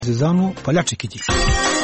عزیزانو په لټه کې دي.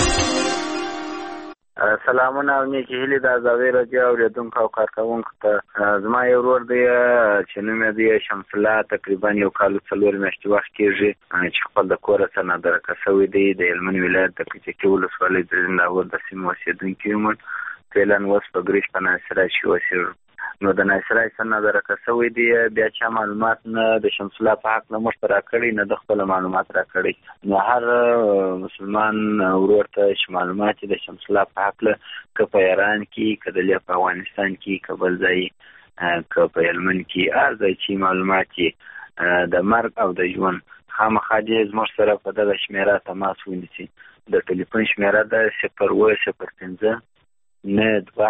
سلامونه او نیکی هیلې د ازادۍ راډیو اورېدونکو او کارکوونکو ته. زما یو ورور دی چې نوم یې دی شمس الله، تقریبا یو کال 4 میاشتې وخت کېږي چې خپل د کوره څخه نادرکه شوی دی. د هلمند ولایت د کجکي ولسوالۍ د زنداور د سیمې اوسېدونکی یم. فعلا اوس په ګریش په ناصرای کې اوسېږم. نو د ناصرای څخه نادرکه شوی دی، بیا چا معلومات نه د شمس الله په حق نه موږ ته راکړي نه د خپل معلومات راکړي. نو هر مسلمان ورور ته چې معلومات د شمس الله په حق له که په ایران کې، که د افغانستان کې، که بل ځای، که په هلمند کې، هر ځای چې معلومات د مرګ او د ژوند خامخا دې زموږ سره په دغه شمېره تماس ونیسي. د ټلیفون شمېره ده 01005 92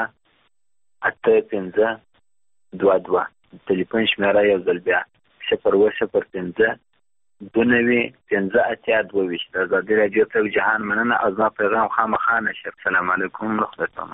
8522. ټلیفون شمېره یو ځل بیا 01005 29 8522. د ازادۍ راډیو ته جهان مننه او زما پیغام خامخا نشر. السلام علیکم ورحمة الله.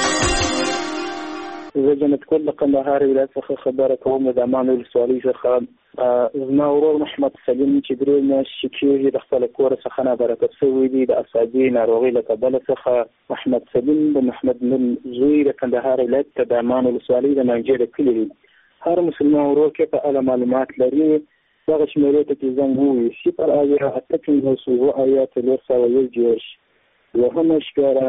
زه جنت کول د کندهار ولایت څخه خبره کوم. د امان ولسوالۍ څخه زما ورور محمد سلیم چې درې میاشتې کېږي د خپل کور څخه نابرکه شوی دی د اعصابي ناروغۍ له کبله څخه. محمد سلیم د محمد نور زوی د کندهار ولایت د امان ولسوالۍ د منجې د کلي دی. هر مسلمان ورور کې په اړه معلومات لري دغه شمېرې ته کې زنګ ووهي 088 دوهمه شمېره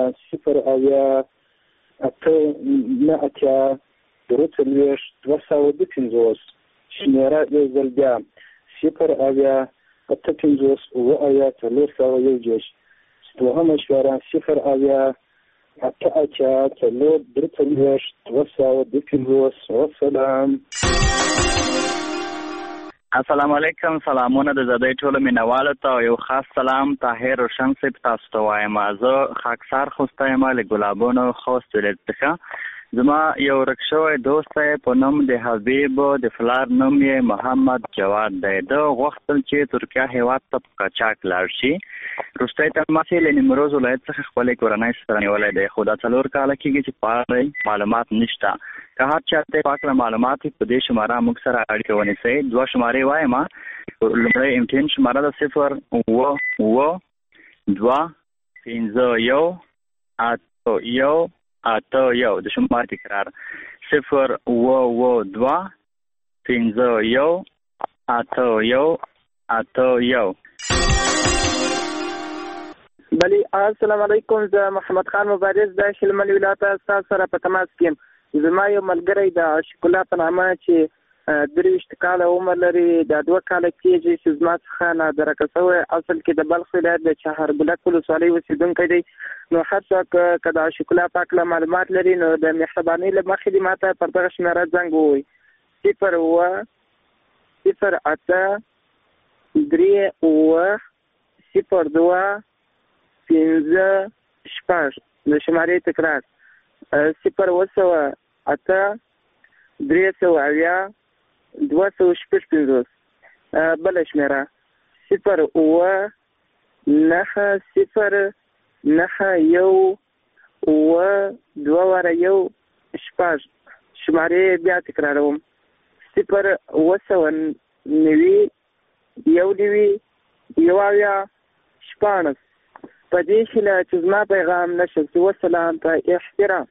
088 شمېره یو ځل بیا 088 دوهمه شمېره 088 السلام علیکم. سلامونه د زدای ټولو مینوالو ته. یو خاص سلام طاهر روشن صاحب تاسو ته وایم. زه خاکسار خوسته یم له ګلابونو خوست ولایت څخه. زما یو ورک شوی دوست په نوم د حبیب، د فلار نوم یې محمد جواد دی. د غوښتل چې ترکیه هیواد ته په قاچاق لاړ شي. وروستی تماس یې له نیمروز ولایت څخه خپلې کورنۍ سره نیولی دی، خو دا 4 کاله کېږي چې په اړه معلومات نشته. که هر چا ته په اړه معلومات په دې شماره موږ سره اړیکه ونیسئ. 2 شمارې وایم. لومړی امتحان شماره ده 0225181 د شماره تکرار 0225181. بلی السلام علیکم. زه محمد خان مبارز د هلمند ولایت څخه سره په تماس کې. زما یو ملګری د عاشق الله په نامه چې 23 کاله عمر لري، د 2 کاله کېږي چې زما څخه نادرکه شوی. اصل کې د بلخ ولایت د چهاربلک ولسوالۍ اوسېدونکی دی. نو هر څوک که د عاشق الله پاک له معلومات لري نو د مهربانۍ له مخې دې ماته پر دغه شمېره زنګ ووهي 01002 د شمارې تکرار 0108350 بل شمېره 0909012 شمارې بیا تکراروم 09019 په دې هیله چې زما پیغام نشر شي. والسلام په احترام.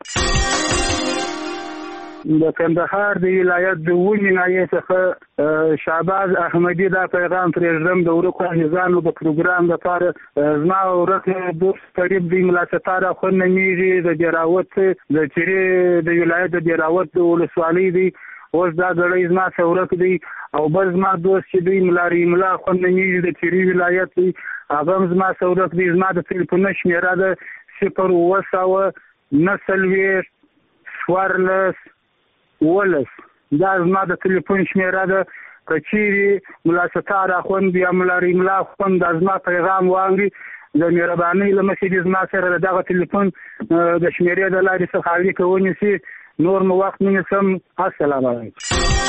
د کندهار د ولایت د ونې ناحیې څخه شعباز احمدي دا پیغام پرېږدم د ورکو عزیزانو د پروګرام لپاره. زما ورک دوست قریب دی ملا ستار اخوند نومیږي د دیراوت د چیرې د ولایت د دیراوت د ولسوالۍ دی. اوس دا ګړی زما څورک دی او بل زما دوست چې دی ملاري ملا اخوند نومیږي د چیرې ولایت دی، هغه هم زما څورک دی. زما د تلیفون شمېره ده 01014 دا زما د تلیفون شمېره ده. که چیرې ملا ستار اخوند یا ملاري ملا اخوند دا زما پیغام واوري د مهربانۍ له مخې دې زما سره دغه تلیفون د شمېرې د لارې څخه اړیکه ونیسي. نور مو وخت نه نیسم. السلام علیکم.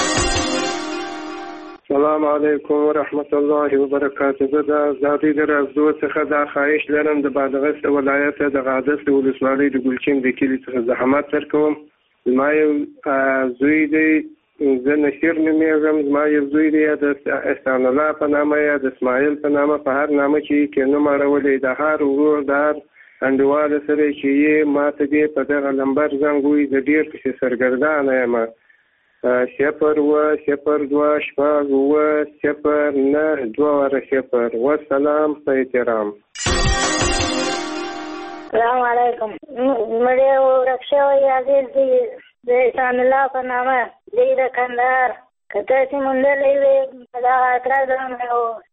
السلام علیکم ورحمت الله وبرکاته. زه د ازادۍ د راډیو څخه دا خواهش لرم د بادغیس ولایت د غادس ولسوالۍ د ګلچین د کلي څخه زحمت درکوم. زما یو زوی دی زه نصیر نومیږم. زما یو زوی دی د احسان الله په نامه یا د اسماعیل په نامه، په هر نامه چې کې نوم اړولی، د هر ورور د هر انډیواله سره چې یې ما ته دې په دغه نمبر زنګ ووایي، زه ډېر پسې سرګردانه یم. 0202009 والسلام په احترام. السلام علیکم. مړی ورک شوی عزیز دی د احسان الله په نامه دی د کندهار. که تاسې موندلی وي په دغه اعتراض باندې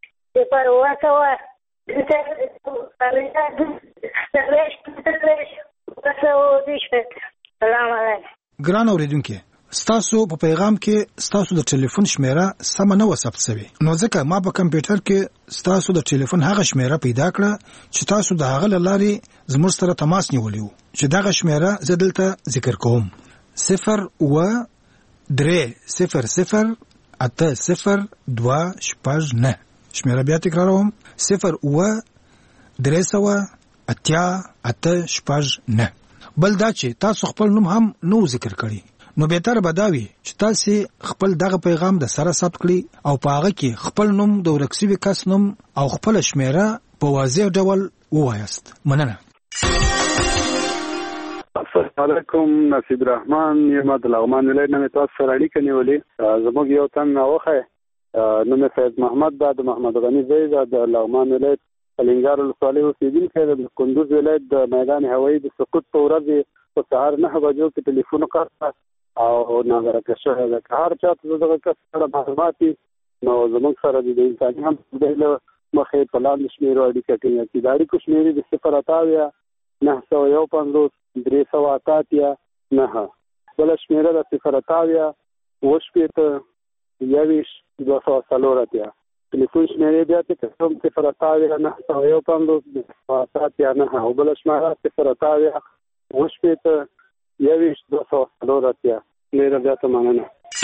020 سلام علیکم. ګران اوریدونکي، ستاسو په پیغام کې ستاسو د ټلیفون شمیره سم نه و ثبت شوی، نو ځکه ما په کمپیوټر کې ستاسو د ټلیفون هغه شمیره پیدا کړه چې تاسو د هغه لارې زموږ سره تماس نیولی وو، چې دغه شمیره زه دلته ذکر کوم: 0208002 شمیره بیا تکراروم: 0208002 بل دا چې تاسو خپل نوم هم نو ذکر کړی، نو بهتر بداوي چې تاسو خپل دغه پیغام د سره ثبت کړئ او په هغه کې خپل نوم د ورکسوي کس نوم او خپل شمیره په واضح ډول ووایاست. مننه. السلام علیکم. نصیب الرحمن یم د لغمان ولایت نه تاسو سره اړیکه نیولې. زموږ یو تن اوخه نوم سید محمد د محمد غنی زید د لغمان ولایت الینګار ولسوالۍ اوسیدونکی د کندوز ولایت د میدان هوایي د سقوط په ورځ په سهار 9 بجو کې ټلیفون وکړ او نظر کښه ده که هر چا ته دغه کس سره معلومات نو زموږ سره د انساني هم د مخې په لاندې شمیرو اړیکه کوي چې د اړیکو شمیرې د 080-901-388 بله شمیره د 080-204 ټلیفون شمیرې بیا ته کوم 080-901-388 او بله شمیره 080-204 ډیره زیاته مننه.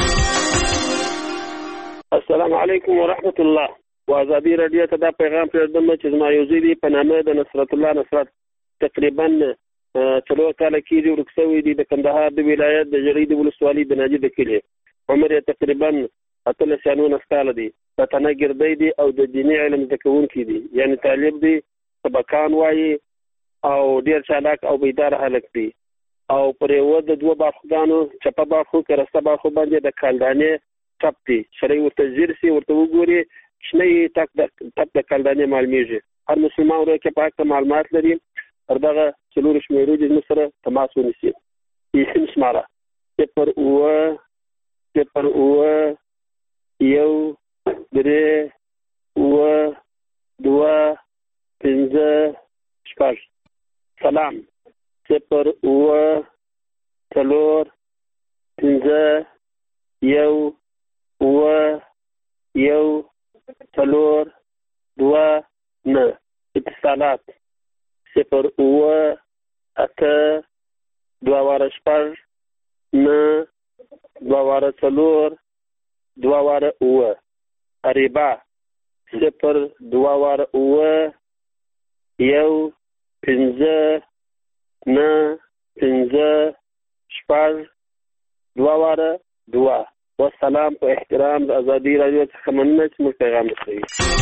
السلام علیکم ورحمت الله. وازادي رادیو ته دا پیغام پرېږدم چې زما یو زوی دی په نامه د نصرت الله نصرت تقریبا 4 کاله کېږي ورک شوی دی د کندهار د ولایت د جرید ولسوالۍ د ناجي د کلي. عمر یې تقریبا 18 کاله دی. په تنه ګردی دی او د دیني علم زده کوونکی دی، یعنی طالب دی، سبقان وایي او ډېر چالاک او بیدار هلک دی. او پر یو د 2 باخدانو چپه باخو کې رسته باخو باندې د کالدانې ټپ دی. شرعي ورته ځیر سي، ورته وګوري شنه ټپ د کالدانې معلومیږي. هر مسلمان ورته کې پاک معلومات لري. پر دغه څلور شمیرو د سره تماس ونیسي. اسم شماره 0201352 سلام 0201352 اتصالات 080-204-9-2 اریبا 02015-9-15-2 والسلام په احترام د ازادي رادیو څخه مننه چې موږ پیغام رسوي.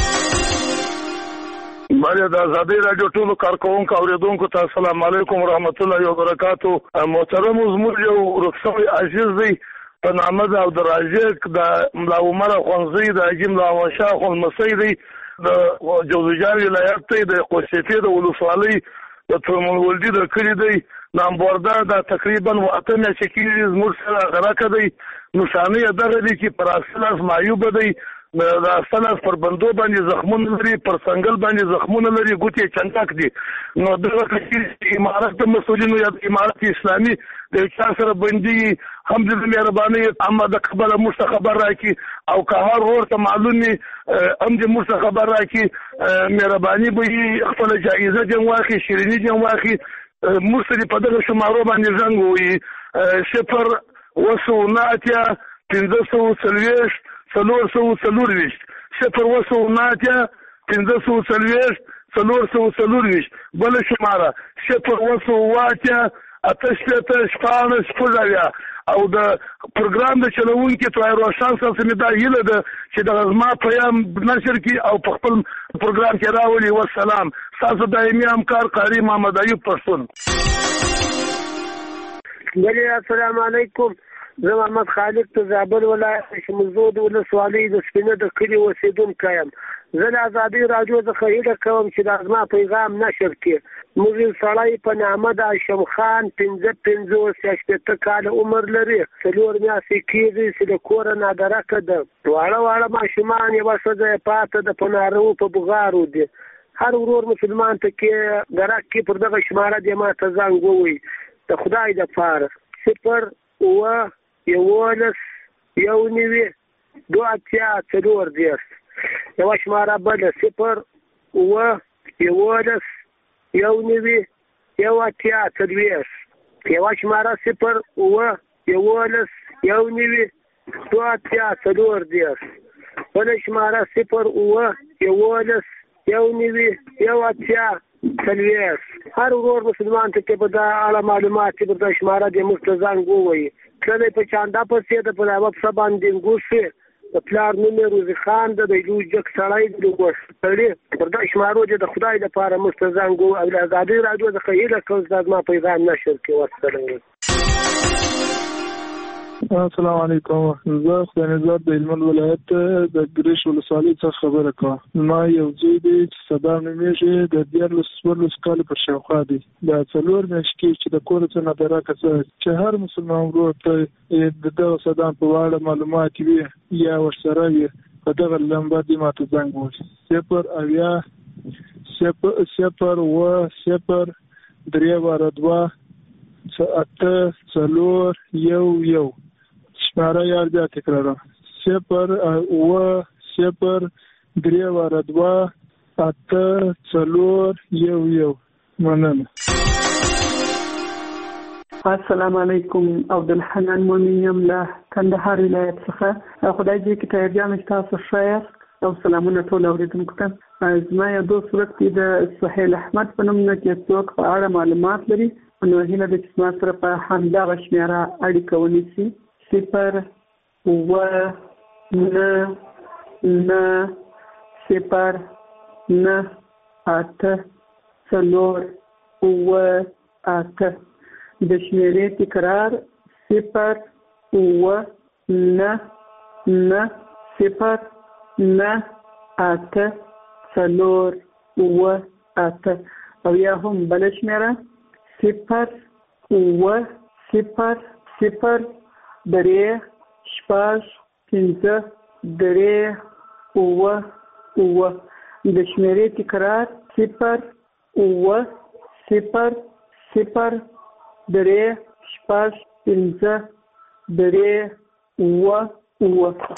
بله د ازادي رادیو ټولو کارکوونکو اوریدونکو ته السلام علیکم ورحمت الله وبرکاتو. محترم زموږ یو رخصوي عزیز دی په نامه د عبدالرازق د ملا عمر خونزی د حاجي ملا شاه خونمسی دی د جوزجان ولایت دی د قوسیفې د ولسوالۍ د ترمنولدي د کلي دی نامبورده د تقریبا 8 میاشتې کېږي زموږ سره غرقه دی. نشانه یې دغه دی چې پر اصلاس معیوبه دی، د اصلاس پر بندو باندې زخمونه لري، پر څنګل باندې زخمونه لري، ګوتې چنټک دي. نو دغه کچې امارت د مسؤلینو یا د امارت اسلامي د چا سره بندي هم د مهرباني اما د قبله موږ خبر راکړي او که هر ورته معلومي هم د موږ خبر راکړي مهرباني به خپل جایزه جن واخلي، شیریني جن واخلي. موږ سره په دغه شمارو باندې زنګ وي 0 بل شماره 0 88 او د پروګرام د چلوونکي طاهر روشن صاحب سره دا هیله ده چې د غزما پیام نشر کی او په خپل پروګرام کې راولي. والسلام. تاسو دایمي همکار قاری محمد ایوب پښتون. السلام علیکم. زه محمد خالد ته زابل ولایت شمزود ولسوالۍ د سپینه د کلي اوسیدونکی یم. زه د ازادۍ راډیو څخه هیله کوم چې د زما پیغام نشر کړي. موږ یو سړی په نامه د هاشم خان 55 کاله عمر لري. 4 میاشتې کېږي چې د کوره نادرکه ده. واړه ماشومان یوه ښځه یې پاته ده په نارو په بغارو دي. هر ورور مسلمان ته کې درک کې پر دغه شماره دې ما ته زنګ ووایي د خدای دپاره 0 11 19 2 یوه شماره بله 0 11 19 2 یوه شماره 0 11 19 2 بله شماره 0 11 19 هر ورور مسلمان ته کې په دا اړه معلومات چې په دا شماره د موږ ته زنګ ووایي. کله په چاندا پسې د په یوه پسه باندې ګوسې د پلار نوم یې روزي خان ده. د یو جک سړی د ګوښ سړي پر دا شمارو چې د خدای لپاره موږ ته زنګ ووایي. او د ازادۍ راډیو څخه هیله کوم چې زما پیغام نشر کړي. والسلام. السلام علیکم. زه خدای نظر د هلمند ولایت د ګریش ولسوالۍ څخه خبره کوم. ما یو زوی دی چې صدام نومیږي. د 14 کاله پر شاوخوا دی. د 4 میاشتې چې د کور څخه نادرکه چې هر مسلمان ورور ته د دغه صدام په اړه معلومات وي یا ورسره وي په دغه نمبر دې ماته زنګ ووهي 0 شماره یار بیا تکرارم 0 0 3 2 مننه. السلام علیکم. عبدالحنان مومن له کندهار ولایت څخه. خدای دې کې ته جام تاسو شایر او سلامونه ټول اوریدونکو ته. زما یو دوست ورته د سهیل احمد په نوم کې څوک په اړه معلومات لري. نو هیله ده چې ما سره په همدغه شمېره اړیکه ونیسي. 0 9 0 9 8 4 8 د شمېرې تکرار 0 9 9 0 9 8 4 8 او یا هم بل شمېره 0 0 0 3 5 3 د شمېرې تکرار 0 0 0 3 5 3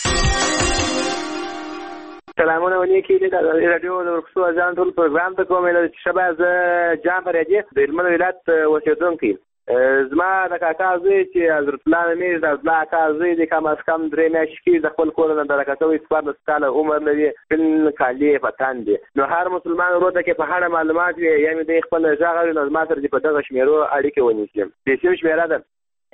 سلامونه ونیکي د رادیو د ورکسو ځان ټول پروګرام ته کوم چې شبه زه جام پرېدي د هلمند ولایت اوسېدونکی. زما د کاکا زوی چې حضرت الله نومیږي د عبدالله اکا زوی دی کم از کم 3 میاشتې کېږي د خپل کور نه درکه شوی 14 کاله عمر لري. فلم کالي په تن دی. نو هر مسلمان ورور ته کې په هره معلومات وي یا مې د خپل غږ اوري نو ما سره په دغه شمېرو اړیکې ونیسي. د سیم شمېره ده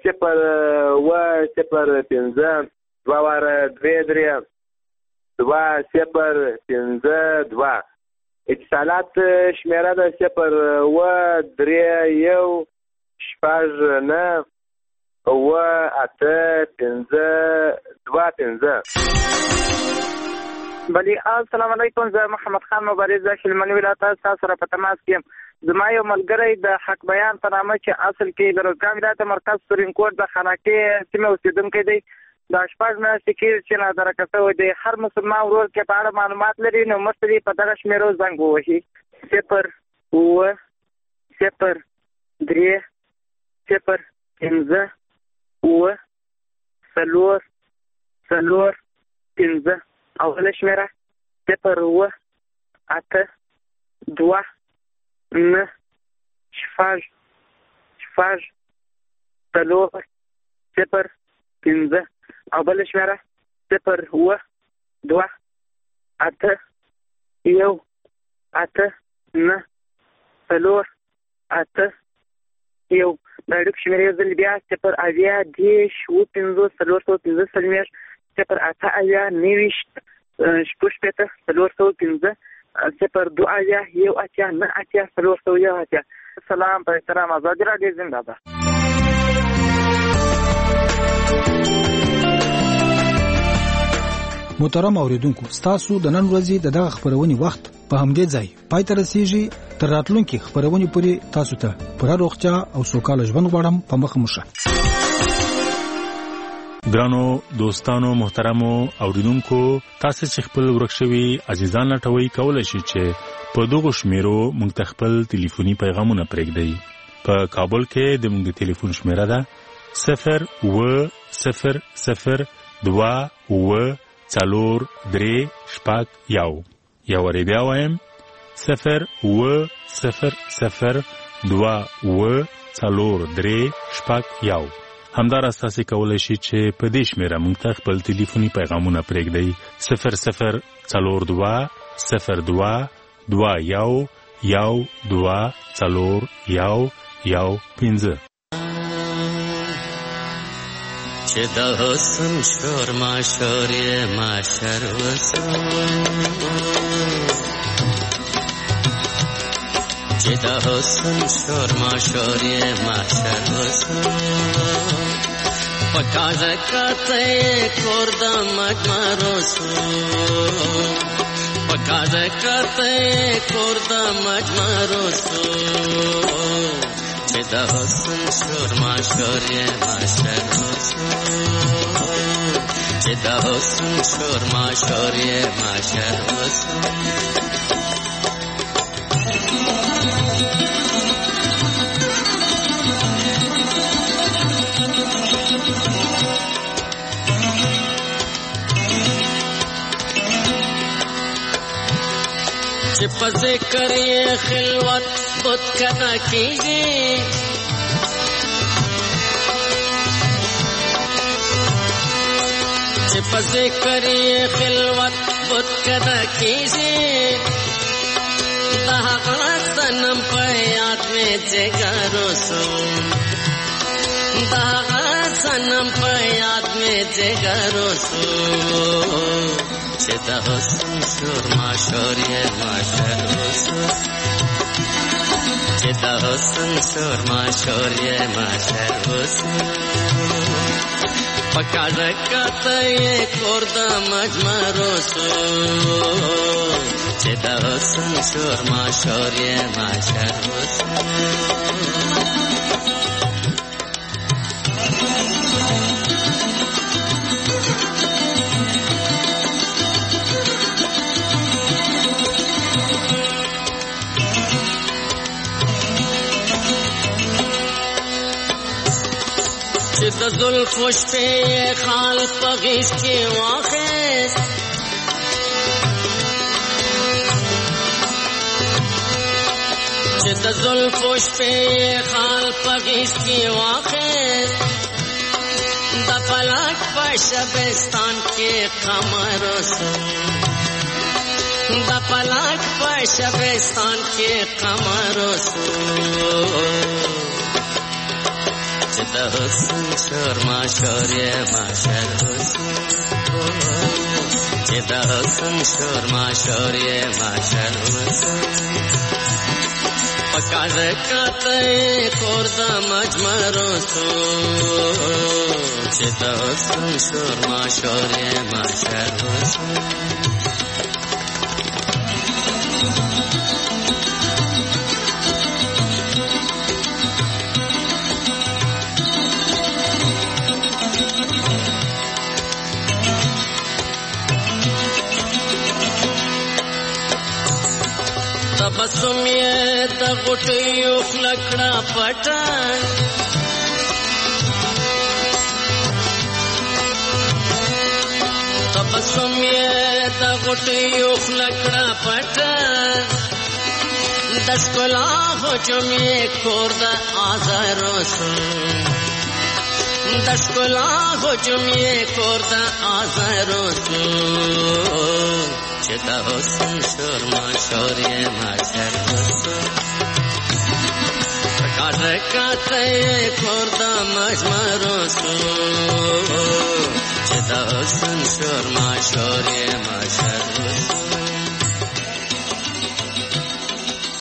0 5 2 2 2 اتصالات شمېره ده 0 3 1 6 9 8 5 2 بلی. السلام علیکم. زه محمد خان مبارز د هلمند ولایت تاسو سره په تماس کې. زما یو ملګری د حق بیان په نامه چې اصل کې د روزګان ولایت مرکز سورین کوټ د خاناکې سیمه اوسېدونکی دی. د 8 میاشتې کېږي چې نادرکه شوی دی. هر مسلمان ورور کې په اړه معلومات لري نو مخکې دې په دغه شمېرو زنګ ووهي 0 0 3 0 5 4 5 اوله شمېره 0 8 2 9 6 4 0 5 او بل شمېره 0 2 8 1 8 9 4 8 یو د اړیکو شمیرې ځل بیا 050-290-415-415 سلام په احترام آزادي راډیو زنده باد. محترم اوریدونکو، ستاسو د نن ورځې دغه خبرونې وخت په همدې ځای پای ته رسیږي. تر راتلونکي خبرونې پورې تاسو ته پوره روغتیا او سوکاله ژوند غواړم. په مخه مو شه. ګرانو دوستانو محترمو اوریدونکو، تاسو چې خپل ورکشوي عزیزان لټوي کولای شئ چې په دغه شمیرو موږ ته خپل ټلیفوني پیغامونه پرېږدئ. په کابل کې د موږ د ټلیفون شمیره ده 0-0-0-2-4-3-1. یا وری بیا وایم 0-0-0-2-4-3-1. همداراز تاسو کولای شئ چې په دې شمیره موږ ته خپل ټلیفوني پیغامونه پرېږدئ 0-0-4-2-1-2-4-1-15. چې د حسن شور ماشور ماشر وسو، چې د حسن شور ماشور ماشر وسو، پکاز کته کور د مجمرو سو، پکاز کته کور د مجمرو سو، چې د حسن شور ماشور ماشر وسو، چې د حسن شور ماشور ماشر وسو. چې په ذکر یې خلوت بت کنا کیږي، چې په ذکر یې خلوت بت کنا کیږي، دا هغه سنم په یاد مې جګارو سو، دا هغه سنم په یاد مې جګارو سو، چې د حسن شور ماشور ماشر وسو، چې د حسن شور ماشور ماشر وسو، پکاز کته کور د مجمرو سو، چې د حسن شور ماشور ماشر وسو. چې د زلفو شپې خال په غیږ کې واخیست، چې د زلفو شپې خال په غیږ کې واخیست، د فلک په شبستان کې قمر سو، د فلک په شبستان کې قمر سو، چې د حسن شور ماشور ماشر وسو، چې د حسن شور ماشور ماشر وسو، پکاز کته کور د مجمرو سو، چې د حسن شور ماشور ماشر وسو. تبسم یې د غټیو خلکړه پټه، تبسم یې د غټیو خلکړه پټه، د ښکلا هجوم یې کور د آزارو سو، د ښکلا هجوم یې کور د آزارو سو، چې د حسن شور ماشور ماشر وسو، پکاز کاته کور د مجمرو سو چې دا حسن شور ما شور ما شر